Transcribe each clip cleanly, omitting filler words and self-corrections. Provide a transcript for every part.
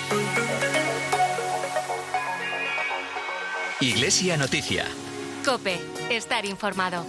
Iglesia Noticia. COPE. Estar informado.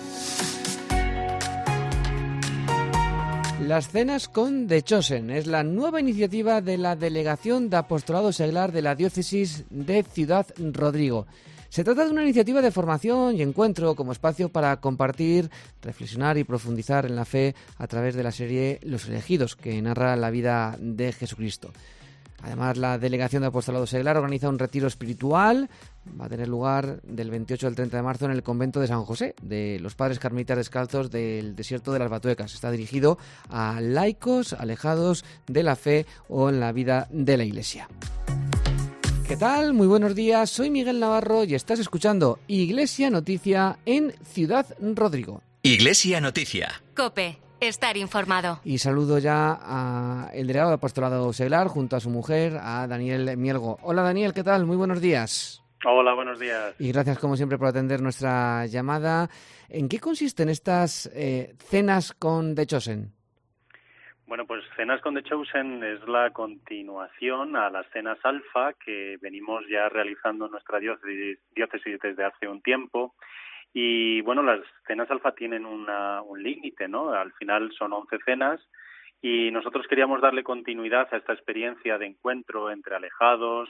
Las cenas con The Chosen es la nueva iniciativa de la Delegación de Apostolado Seglar de la Diócesis de Ciudad Rodrigo. Se trata de una iniciativa de formación y encuentro como espacio para compartir, reflexionar y profundizar en la fe a través de la serie Los Elegidos, que narra la vida de Jesucristo. Además, la Delegación de Apostolado Seglar organiza un retiro espiritual. Va a tener lugar del 28 al 30 de marzo en el convento de San José, de los Padres Carmelitas Descalzos del desierto de las Batuecas. Está dirigido a laicos alejados de la fe o en la vida de la Iglesia. ¿Qué tal? Muy buenos días. Soy Miguel Navarro y estás escuchando Iglesia Noticia en Ciudad Rodrigo. Iglesia Noticia. COPE. Estar informado. Y saludo ya al delegado de Apostolado Seglar junto a su mujer, a Daniel Mielgo. Hola Daniel, ¿qué tal? Muy buenos días. Hola, buenos días. Y gracias como siempre por atender nuestra llamada. ¿En qué consisten estas cenas con The Chosen? Bueno, pues Cenas con The Chosen es la continuación a las cenas alfa que venimos ya realizando en nuestra diócesis desde hace un tiempo. Y bueno, las cenas alfa tienen un límite, ¿no? Al final son 11 cenas y nosotros queríamos darle continuidad a esta experiencia de encuentro entre alejados,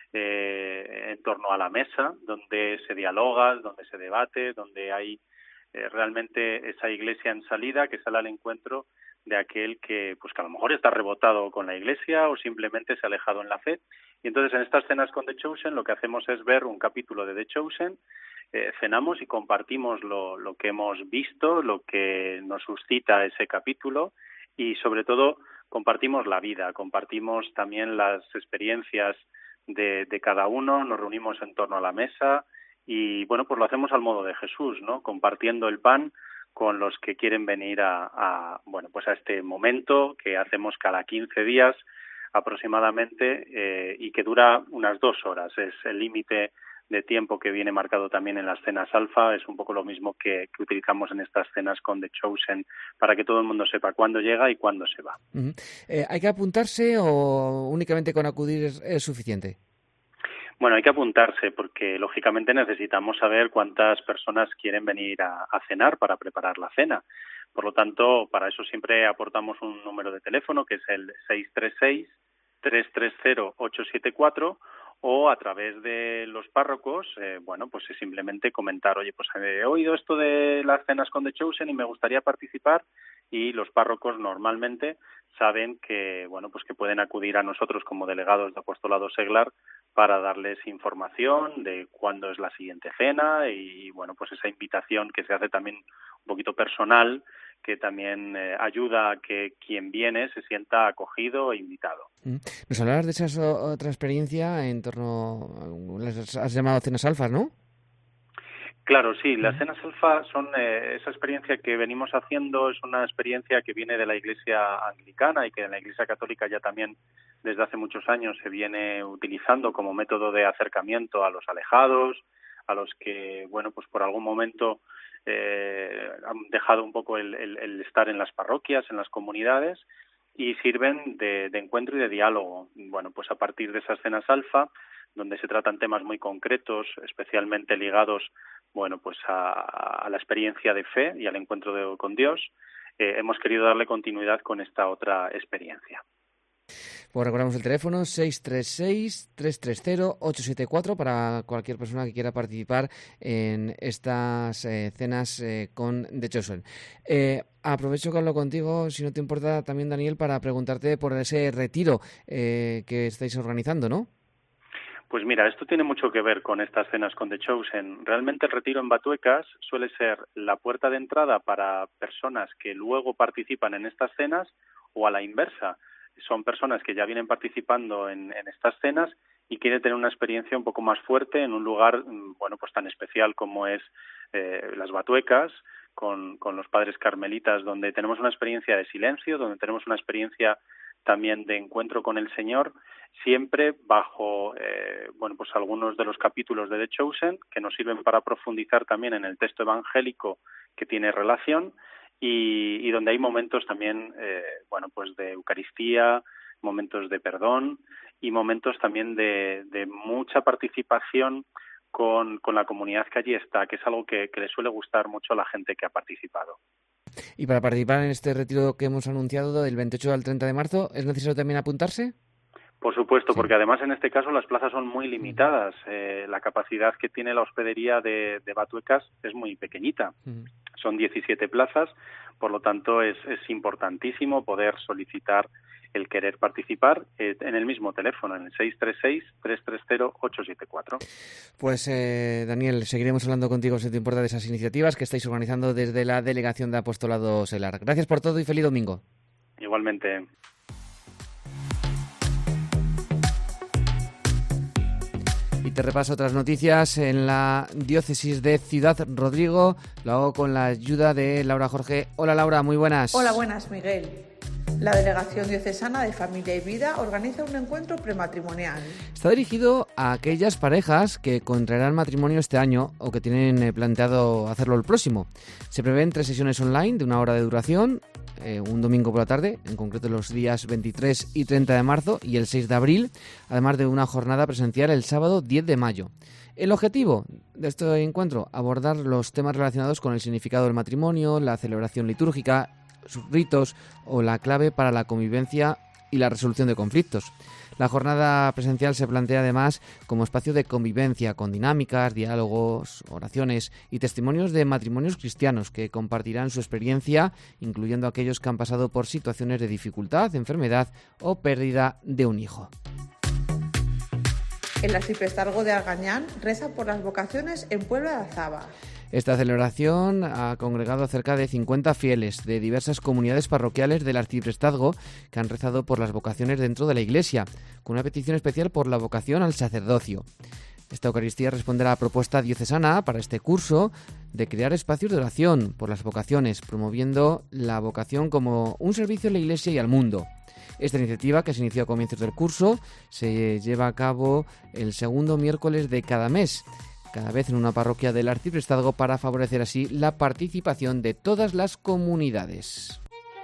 en torno a la mesa, donde se dialoga, donde se debate, donde hay realmente esa iglesia en salida que sale al encuentro de aquel que a lo mejor está rebotado con la iglesia o simplemente se ha alejado en la fe. Y entonces en estas cenas con The Chosen lo que hacemos es ver un capítulo de The Chosen, cenamos y compartimos lo que hemos visto, lo que nos suscita ese capítulo y sobre todo compartimos la vida, compartimos también las experiencias de cada uno, nos reunimos en torno a la mesa y bueno, pues lo hacemos al modo de Jesús, ¿no? Compartiendo el pan con los que quieren venir a este momento que hacemos cada 15 días aproximadamente y que dura unas 2 horas. Es el límite de tiempo que viene marcado también en las cenas alfa. Es un poco lo mismo que utilizamos en estas cenas con The Chosen para que todo el mundo sepa cuándo llega y cuándo se va. Uh-huh. ¿Hay que apuntarse o únicamente con acudir es suficiente? Bueno, hay que apuntarse porque lógicamente necesitamos saber cuántas personas quieren venir a cenar para preparar la cena. Por lo tanto, para eso siempre aportamos un número de teléfono que es el 636-330-874 o a través de los párrocos, es simplemente comentar, oye, pues he oído esto de las cenas con The Chosen y me gustaría participar, y los párrocos normalmente saben que, que pueden acudir a nosotros como delegados de Apostolado Seglar para darles información de cuándo es la siguiente cena y, esa invitación que se hace también un poquito personal, que también ayuda a que quien viene se sienta acogido e invitado. Nos hablabas de esa otra experiencia en torno, las has llamado cenas alfas, ¿no? Claro, sí, las cenas alfa son esa experiencia que venimos haciendo, es una experiencia que viene de la Iglesia anglicana y que en la Iglesia católica ya también desde hace muchos años se viene utilizando como método de acercamiento a los alejados, a los que, por algún momento han dejado un poco el estar en las parroquias, en las comunidades, y sirven de encuentro y de diálogo. A partir de esas cenas alfa, donde se tratan temas muy concretos, especialmente ligados a la experiencia de fe y al encuentro con Dios, hemos querido darle continuidad con esta otra experiencia. Pues recordamos el teléfono 636-330-874 para cualquier persona que quiera participar en estas cenas con The Chosen. Aprovecho que hablo contigo, si no te importa también, Daniel, para preguntarte por ese retiro que estáis organizando, ¿no? Pues mira, esto tiene mucho que ver con estas cenas con The Chosen. Realmente el retiro en Batuecas suele ser la puerta de entrada para personas que luego participan en estas cenas o a la inversa. Son personas que ya vienen participando en estas cenas y quieren tener una experiencia un poco más fuerte en un lugar tan especial como es las Batuecas, con los Padres Carmelitas, donde tenemos una experiencia de silencio, donde tenemos una experiencia también de encuentro con el Señor, siempre bajo algunos de los capítulos de The Chosen, que nos sirven para profundizar también en el texto evangélico que tiene relación, y donde hay momentos también de Eucaristía, momentos de perdón y momentos también de mucha participación con la comunidad que allí está, que es algo que le suele gustar mucho a la gente que ha participado. Y para participar en este retiro que hemos anunciado del 28 al 30 de marzo, ¿es necesario también apuntarse? Por supuesto, Sí. porque además en este caso las plazas son muy limitadas. La capacidad que tiene la hospedería de Batuecas es muy pequeñita. Son 17 plazas, por lo tanto es importantísimo poder solicitar el querer participar en el mismo teléfono, en el 636-330-874. Pues Daniel, seguiremos hablando contigo si te importa de esas iniciativas que estáis organizando desde la Delegación de Apostolado Seglar. Gracias por todo y feliz domingo. Igualmente. Y te repaso otras noticias en la diócesis de Ciudad Rodrigo. Lo hago con la ayuda de Laura Jorge. Hola Laura, muy buenas. Hola, buenas, Miguel. La Delegación Diocesana de Familia y Vida organiza un encuentro prematrimonial. Está dirigido a aquellas parejas que contraerán matrimonio este año o que tienen planteado hacerlo el próximo. Se prevén 3 sesiones online de 1 hora de duración, un domingo por la tarde, en concreto los días 23 y 30 de marzo y el 6 de abril, además de una jornada presencial el sábado 10 de mayo. El objetivo de este encuentro, abordar los temas relacionados con el significado del matrimonio, la celebración litúrgica, sus ritos o la clave para la convivencia y la resolución de conflictos. La jornada presencial se plantea además como espacio de convivencia con dinámicas, diálogos, oraciones y testimonios de matrimonios cristianos que compartirán su experiencia, incluyendo aquellos que han pasado por situaciones de dificultad, enfermedad o pérdida de un hijo. El arciprestazgo de Argañán reza por las vocaciones en Puebla de Azaba. Esta celebración ha congregado a cerca de 50 fieles de diversas comunidades parroquiales del arciprestazgo que han rezado por las vocaciones dentro de la Iglesia, con una petición especial por la vocación al sacerdocio. Esta Eucaristía responde a la propuesta diocesana para este curso de crear espacios de oración por las vocaciones, promoviendo la vocación como un servicio a la Iglesia y al mundo. Esta iniciativa, que se inició a comienzos del curso, se lleva a cabo el segundo miércoles de cada mes, cada vez en una parroquia del arciprestazgo, para favorecer así la participación de todas las comunidades.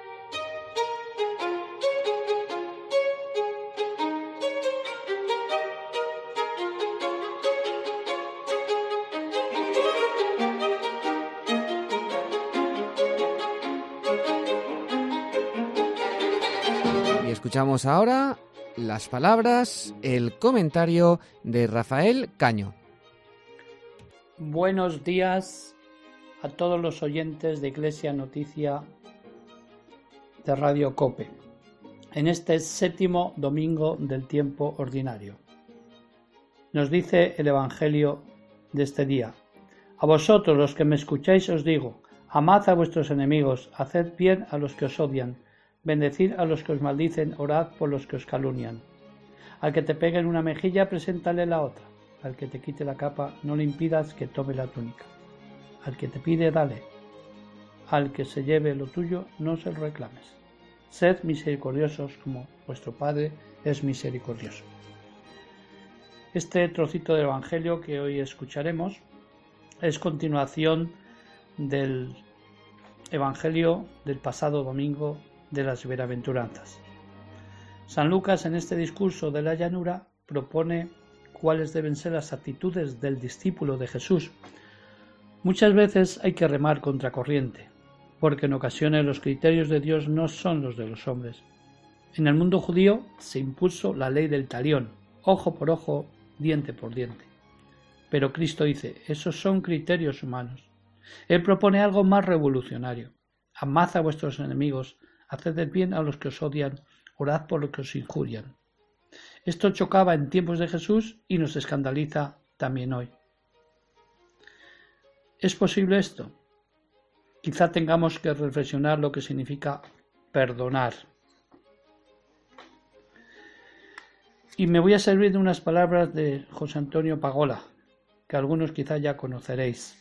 Y escuchamos ahora las palabras, el comentario de Rafael Caño. Buenos días a todos los oyentes de Iglesia Noticia de Radio COPE, en este 7º domingo del tiempo ordinario. Nos dice el Evangelio de este día: a vosotros los que me escucháis os digo, amad a vuestros enemigos, haced bien a los que os odian, bendecid a los que os maldicen, orad por los que os calumnian. Al que te pegue en una mejilla, preséntale la otra. Al que te quite la capa, no le impidas que tome la túnica. Al que te pide, dale. Al que se lleve lo tuyo, no se lo reclames. Sed misericordiosos como vuestro Padre es misericordioso. Este trocito del Evangelio que hoy escucharemos es continuación del Evangelio del pasado domingo de las Bienaventuranzas. San Lucas, en este discurso de la llanura, propone cuáles deben ser las actitudes del discípulo de Jesús. Muchas veces hay que remar contracorriente, porque en ocasiones los criterios de Dios no son los de los hombres. En el mundo judío se impuso la ley del talión, ojo por ojo, diente por diente. Pero Cristo dice, esos son criterios humanos. Él propone algo más revolucionario. Amad a vuestros enemigos, haced el bien a los que os odian, orad por los que os injurian. Esto chocaba en tiempos de Jesús y nos escandaliza también hoy. ¿Es posible esto? Quizá tengamos que reflexionar lo que significa perdonar. Y me voy a servir de unas palabras de José Antonio Pagola, que algunos quizá ya conoceréis.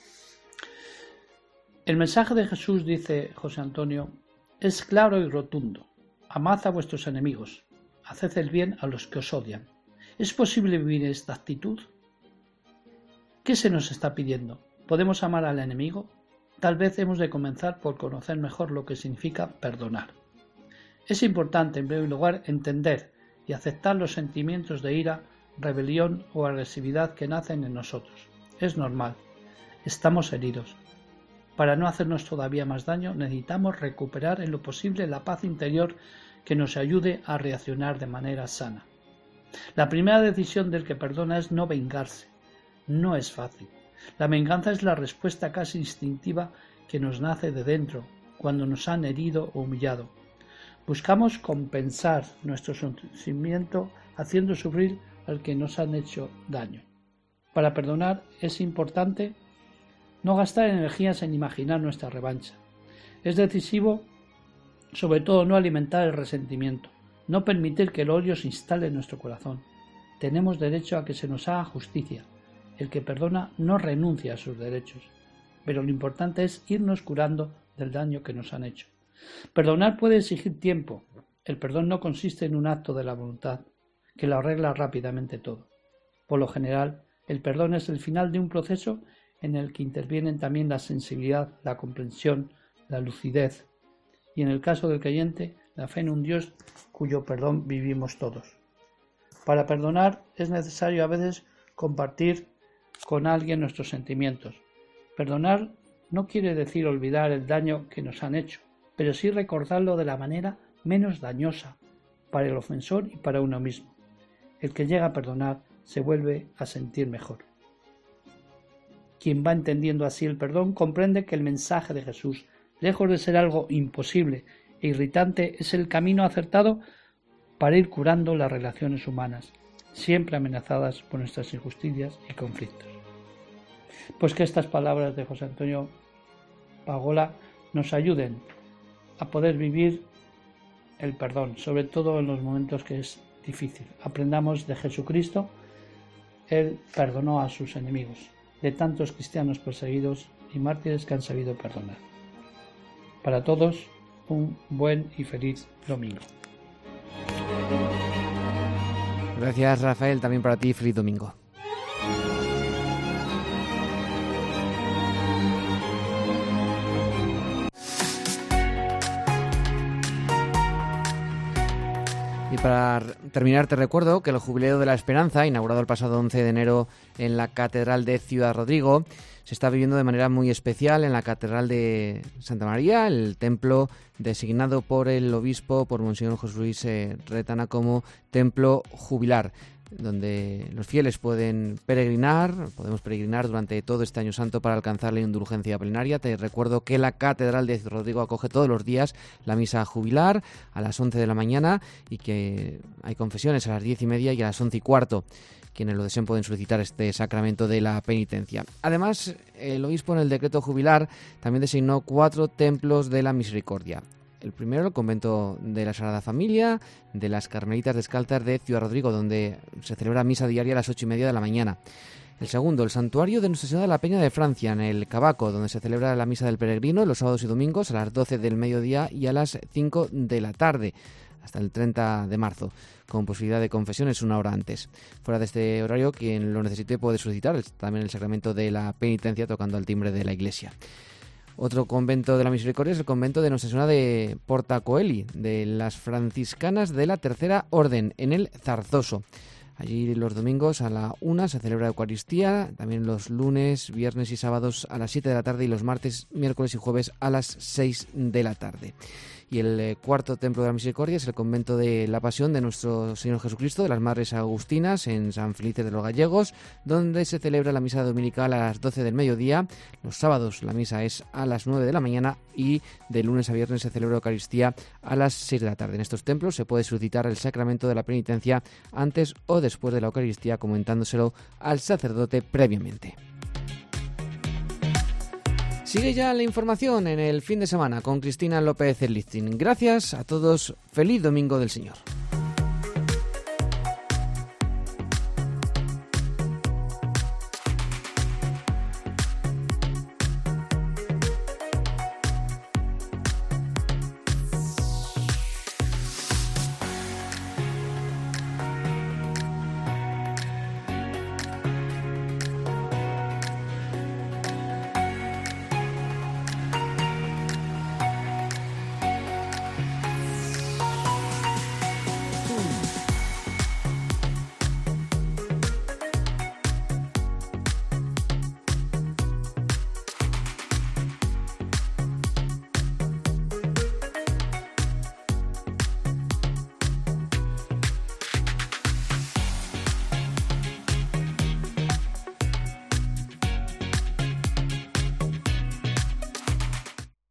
El mensaje de Jesús, dice José Antonio, es claro y rotundo. Amad a vuestros enemigos. Haced el bien a los que os odian. ¿Es posible vivir esta actitud? ¿Qué se nos está pidiendo? ¿Podemos amar al enemigo? Tal vez hemos de comenzar por conocer mejor lo que significa perdonar. Es importante, en primer lugar, entender y y aceptar los sentimientos de ira, rebelión o agresividad que nacen en nosotros. Es normal. Estamos heridos. Para no hacernos todavía más daño, necesitamos recuperar en lo posible la paz interior que nos ayude a reaccionar de manera sana. La primera decisión del que perdona es no vengarse. No es fácil. La venganza es la respuesta casi instintiva que nos nace de dentro cuando nos han herido o humillado. Buscamos compensar nuestro sufrimiento haciendo sufrir al que nos han hecho daño. Para perdonar es importante no gastar energías en imaginar nuestra revancha. Es decisivo, sobre todo, no alimentar el resentimiento, no permitir que el odio se instale en nuestro corazón. Tenemos derecho a que se nos haga justicia. El que perdona no renuncia a sus derechos, pero lo importante es irnos curando del daño que nos han hecho. Perdonar puede exigir tiempo. El perdón no consiste en un acto de la voluntad, que lo arregla rápidamente todo. Por lo general, el perdón es el final de un proceso en el que intervienen también la sensibilidad, la comprensión, la lucidez y, en el caso del creyente, la fe en un Dios cuyo perdón vivimos todos. Para perdonar es necesario a veces compartir con alguien nuestros sentimientos. Perdonar no quiere decir olvidar el daño que nos han hecho, pero sí recordarlo de la manera menos dañosa para el ofensor y para uno mismo. El que llega a perdonar se vuelve a sentir mejor. Quien va entendiendo así el perdón comprende que el mensaje de Jesús, lejos de ser algo imposible e irritante, es el camino acertado para ir curando las relaciones humanas, siempre amenazadas por nuestras injusticias y conflictos. Pues que estas palabras de José Antonio Pagola nos ayuden a poder vivir el perdón, sobre todo en los momentos que es difícil. Aprendamos de Jesucristo. Él perdonó a sus enemigos, de tantos cristianos perseguidos y mártires que han sabido perdonar. Para todos, un buen y feliz domingo. Gracias, Rafael, también para ti, feliz domingo. Y para terminar, te recuerdo que el Jubileo de la Esperanza, inaugurado el pasado 11 de enero en la Catedral de Ciudad Rodrigo, se está viviendo de manera muy especial en la Catedral de Santa María, el templo designado por el obispo, por Monseñor José Luis Retana, como templo jubilar, donde los fieles podemos peregrinar durante todo este año santo para alcanzar la indulgencia plenaria. Te recuerdo que la Catedral de Rodrigo acoge todos los días la misa jubilar a las 11 de la mañana y que hay confesiones a las 10:30 y a las 11:15. Quienes lo deseen pueden solicitar este sacramento de la penitencia. Además, el obispo en el decreto jubilar también designó 4 templos de la misericordia. El primero, el convento de la Sagrada Familia, de las Carmelitas Descalzas de Ciudad Rodrigo, donde se celebra misa diaria a las 8:30 de la mañana. El segundo, el santuario de Nuestra Señora de la Peña de Francia, en el Cabaco, donde se celebra la misa del peregrino los sábados y domingos a las 12 del mediodía y a las 5 de la tarde, hasta el 30 de marzo, con posibilidad de confesiones 1 hora antes. Fuera de este horario, quien lo necesite puede solicitar también el sacramento de la penitencia tocando al timbre de la iglesia. Otro convento de la misericordia es el convento de Nuestra Señora de Portacoeli, de las franciscanas de la Tercera Orden, en el Zarzoso. Allí los domingos a la 1 se celebra Eucaristía, también los lunes, viernes y sábados a las 7 de la tarde y los martes, miércoles y jueves a las 6 de la tarde. Y el cuarto templo de la misericordia es el convento de la Pasión de Nuestro Señor Jesucristo de las Madres Agustinas en San Felice de los Gallegos, donde se celebra la misa dominical a las 12 del mediodía. Los sábados la misa es a las 9 de la mañana y de lunes a viernes se celebra Eucaristía a las 6 de la tarde. En estos templos se puede solicitar el sacramento de la penitencia antes o después de la Eucaristía, comentándoselo al sacerdote previamente. Sigue ya la información en el fin de semana con Cristina López Lichtin. Gracias a todos. Feliz Domingo del Señor.